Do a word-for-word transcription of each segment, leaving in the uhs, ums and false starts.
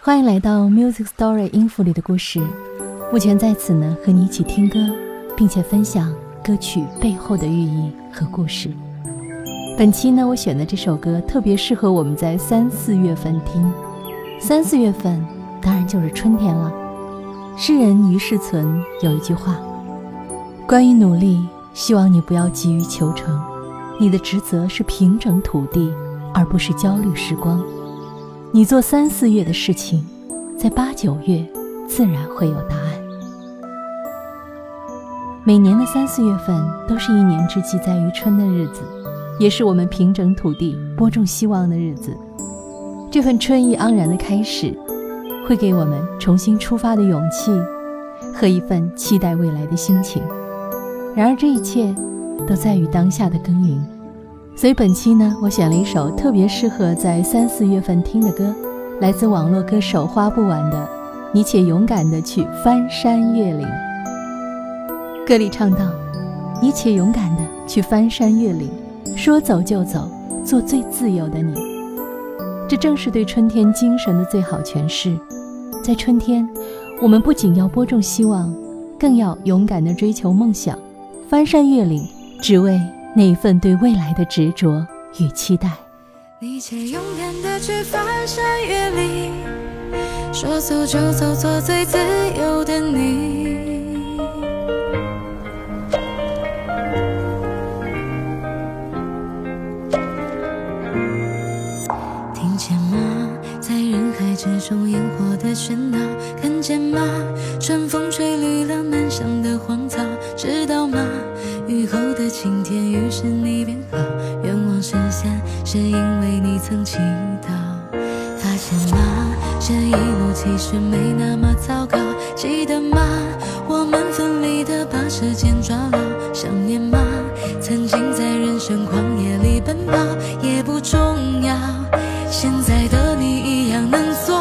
欢迎来到 Music Story 音符里的故事。目前在此呢，和你一起听歌，并且分享歌曲背后的寓意和故事。本期呢，我选的这首歌特别适合我们在三四月份听。三四月份当然就是春天了。诗人于世存有一句话，关于努力，希望你不要急于求成，你的职责是平整土地，而不是焦虑时光。你做三四月的事情，在八九月自然会有答案。每年的三四月份都是一年之计在于春的日子，也是我们平整土地播种希望的日子。这份春意盎然的开始，会给我们重新出发的勇气和一份期待未来的心情。然而这一切都在于当下的耕耘。所以本期呢，我选了一首特别适合在三四月份听的歌，来自网络歌手花不完的《你且勇敢地去翻山越岭》。歌里唱道，你且勇敢地去翻山越岭，说走就走，做最自由的你。这正是对春天精神的最好诠释。在春天，我们不仅要播种希望，更要勇敢地追求梦想，翻山越岭，只为那一份对未来的执着与期待。 你且勇敢地去翻山越岭，说走就走，做最自由的你。听见吗？在人海之中烟火的喧闹，看见吗？春风吹绿了满山的荒草，知道吗？雨后的晴天，于是你变好，愿望实现，是因为你曾祈祷。发现吗？这一路其实没那么糟糕，记得吗？我们奋力的把时间抓牢，想念吗？曾经在人生旷野里奔跑，也不重要，现在的你一样能做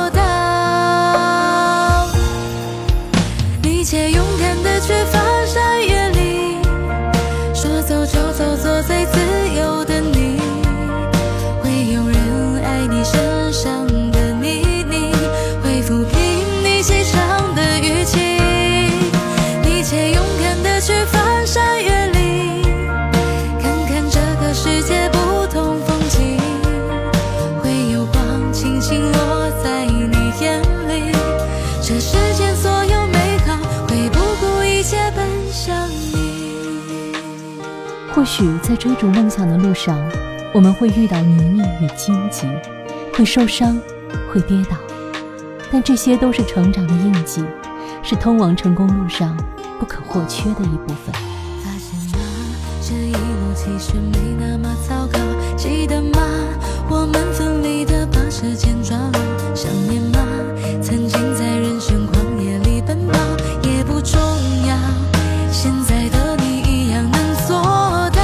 到。你且勇敢的去翻山越岭，说走就走，做最自由的你。会有人爱你身上的泥泞，会抚平你心上的淤青。你且勇敢的去翻山越岭，看看这个世界不同风景，会有光轻轻落在你眼里。这世间所有美好，会不顾一切奔向你。 或许在追逐梦想的路上，我们会遇到泥泞与荆棘，会受伤，会跌倒，但这些都是成长的印记，是通往成功路上不可或缺的一部分。 发现吗？这一路其实没那么糟糕，记得吗？我们奋力的把时间抓牢，想念吗？曾经在人生旷野里奔跑，也不重要，现在的你一样能做到。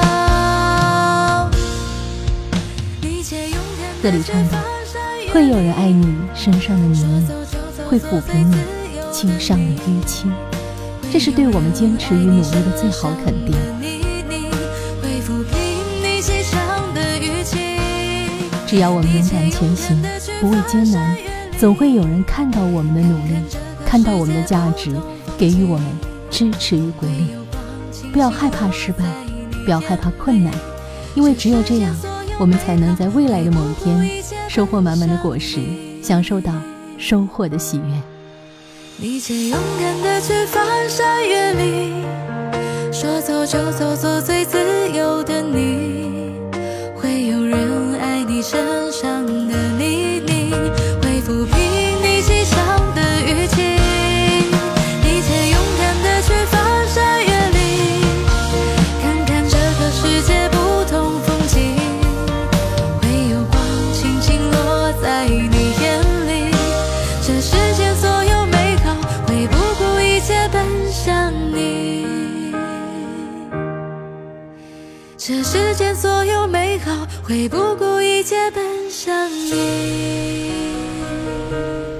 这里唱的，会有人爱你身上的泥泞，会抚平你心上的淤青，这是对我们坚持与努力的最好肯定。只要我们勇敢前行，不畏艰难，总会有人看到我们的努力，看到我们的价值，给予我们支持与鼓励。不要害怕失败，不要害怕困难，因为只有这样，我们才能在未来的某一天收获满满的果实，享受到收获的喜悦。 你且勇敢地去翻山越岭，说走就走，做最自由的你。会有人爱你身上的泥泞，会抚平你心上的淤青。你且勇敢地去翻山越岭，看看这个世界不同风景，会有光轻轻落在你眼里。这世间所有美好，会不顾一切奔向你。这世间所有美好，会不顾一切奔向你。